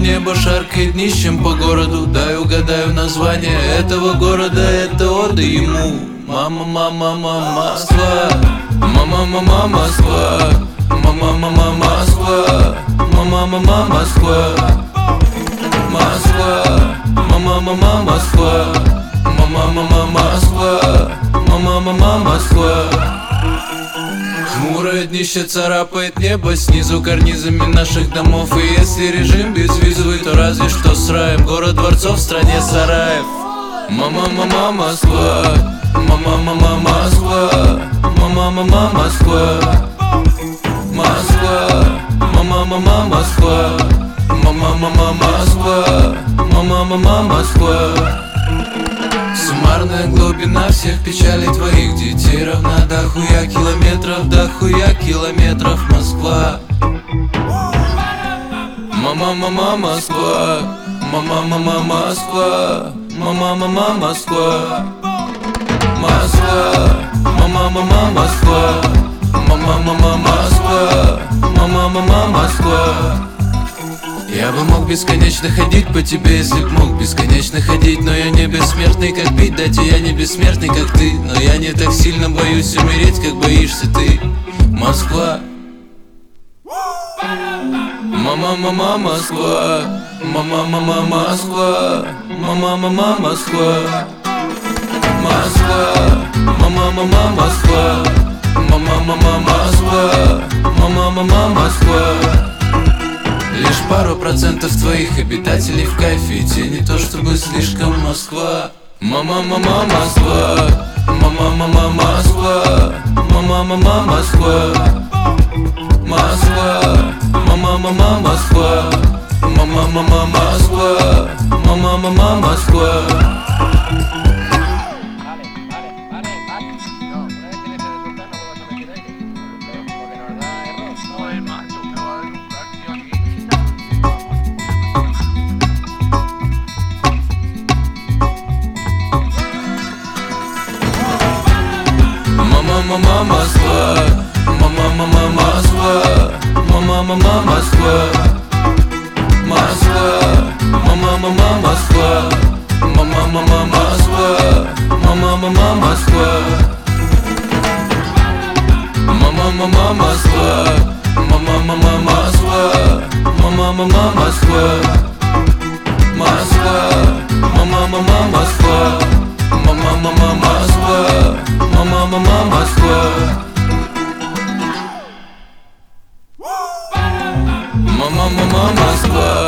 небо шаркает нищим по городу. Дай угадаю название этого города, это ода ему. Мама, мама, мама, Москва. Мама, мама, Москва. Мама, мама, Москва. Мама, мама, Москва. Москва. Мама, мама, Москва. Мама, мама, Москва. Мама, мама, Москва. Хмурое днище царапает небо снизу карнизами наших домов. И если режим безвизовый, то разве что с раем. Город дворцов в стране сараев. Мама, мама, Москва. Мама, мама, Москва. Мама, мама, Москва. Москва. Мама, мама, Москва. Мама, мама, Москва. Мама, мама, Москва. Суммарная глубина всех печалей твоих детей равна до хуя километров, до хуя километров, Москва. Мама, мама, Москва. Мама, мама, Москва. Мама, мама, Москва. Москва. Мама, мама, Москва. Мама, мама, Москва. Мама, мама, Москва. Я бы мог бесконечно ходить по тебе, если б мог бесконечно ходить. Но я не бессмертный, как пить дать, и я не бессмертный, как ты. Но я не так сильно боюсь умереть, как боишься ты, Москва. Мама, мама, Москва. Мама, мама, Москва. Мама, мама, Москва. Москва. Мама, мама, Москва. Мама, мама, Москва. Мама, мама, Москва. Лишь пару процентов твоих обитателей в кайфе, и те не то чтобы слишком, Москва. Мама, мама, Москва. Мама, мама, Москва. Мама, мама, Москва. Москва. Мама, мама, Москва. Мама, мама, Москва. Мама, мама, Москва. Мама, Москва. Мама, мама, Москва. Мама, мама, Москва. Москва. Мама, мама, Москва. Мама, мама, Москва. Мама, мама, Москва. Мама, мама, Москва. Мама, мама, Москва. Мама, мама, Москва. Москва. Мама, мама, Москва. Мама, мама, Москва. Мама, мама, Москва. Мама, мама, Москва.